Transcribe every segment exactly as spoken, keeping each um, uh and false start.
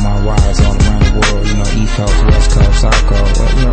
my wives all around the world, you know, East Coast, West Coast, South Coast, well, you know,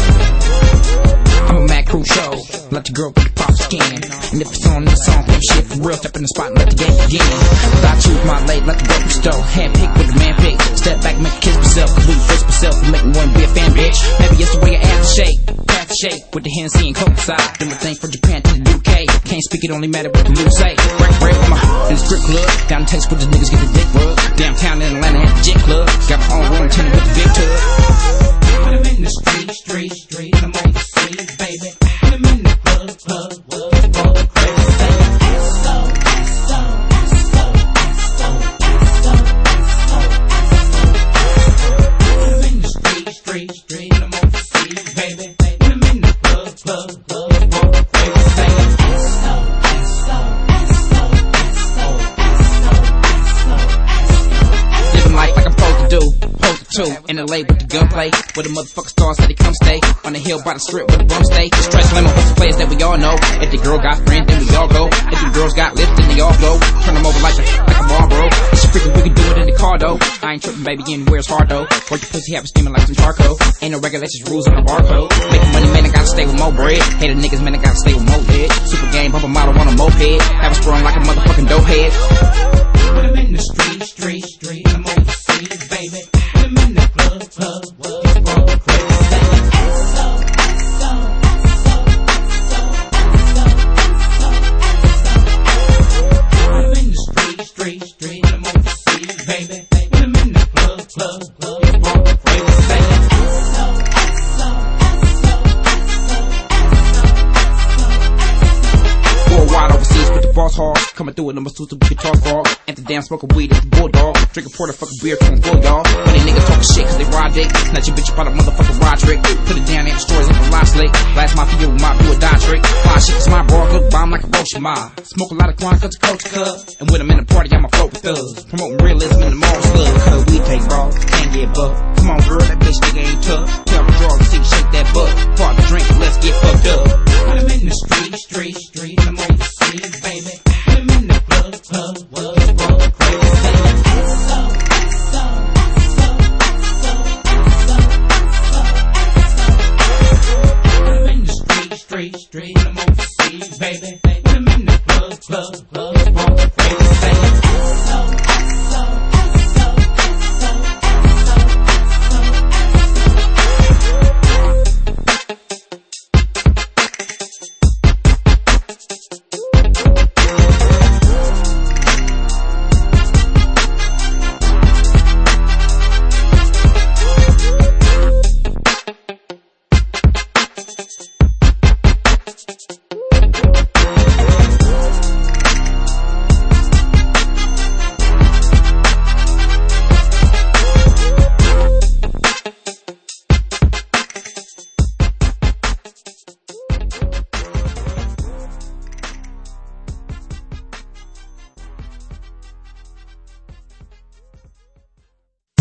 I'm a Mad Crew show, let the girl get the pop skin. And if it's on the song, play shit for real, step in the spot and let the game begin. I choose my late, let the go stow, hand pick with the man pick. Step back, make a kiss myself, cause we face myself, and make me wanna be a fan, bitch. Maybe it's the way I act to shake, path to shake, with the Hennessy and Coke side. Do my thing from Japan to the U K, can't speak, it only matter what the news say. Break, break, I'm in the strip club, down the Texas where the niggas get the dick rub. Downtown in Atlanta at the Jet Club, got my own room, tenant with the big tub. Put him in the street, street, street, I'm on the street, baby. Put him in the club, club, club, for the crazy. S O, S O, S O, S O, S O, S O, S O. Put him in the street, street, street, I'm on the street, baby. Put him in the club, club, club, for the crazy. S O, S O, S O, S O, S O, S O. Living life like I'm supposed to do. In L A with the gunplay, where the motherfucker stars said he come stay. On the hill by the strip where the bum stay. Stress lemon with the players that we all know. If the girl got friends, then we all go. If the girls got lips, then they all go. Turn them over like a, like a Marlboro. It's freaking, we can do it in the car though. I ain't tripping, baby, anywhere it's hard though. Or your pussy have it steaming like some charcoal. Ain't no regulations, rules on the barcode. Making money, man, I gotta stay with more bread. Hater niggas, man, I gotta stay with more lead. Super game, bump a model on a moped. Have a sprung like a motherfucking dope head. Put him in the street, street, street, I'm on the street, baby. Put him in the club, club, club, for the crazy. S O, S O, S O, S O, S O, S O, S O. Put him in the street, street, street, I'm on the street, baby. Put him in the club, club, club, for the crazy. S O, S O, S O, S O, S O, S O. Worldwide overseas with the boss hard, coming through with number two to we can talk raw. At the damn smoking weed at the bulldog, drinking porter, fucking beer, too full, y'all. When they niggas talking shit cause they ride dick, snatch your bitch up out a motherfucking ride trick. Put it down in the stores like a live slick. Last mafia with my do or die trick. Fly shit cause my bro good bomb like a Hiroshima. Smoke a lot of quine cause the culture cut. And when I'm in the party, I'ma float with thugs. Promoting realism in the mall slug. Cause we take bras, can't get bucked.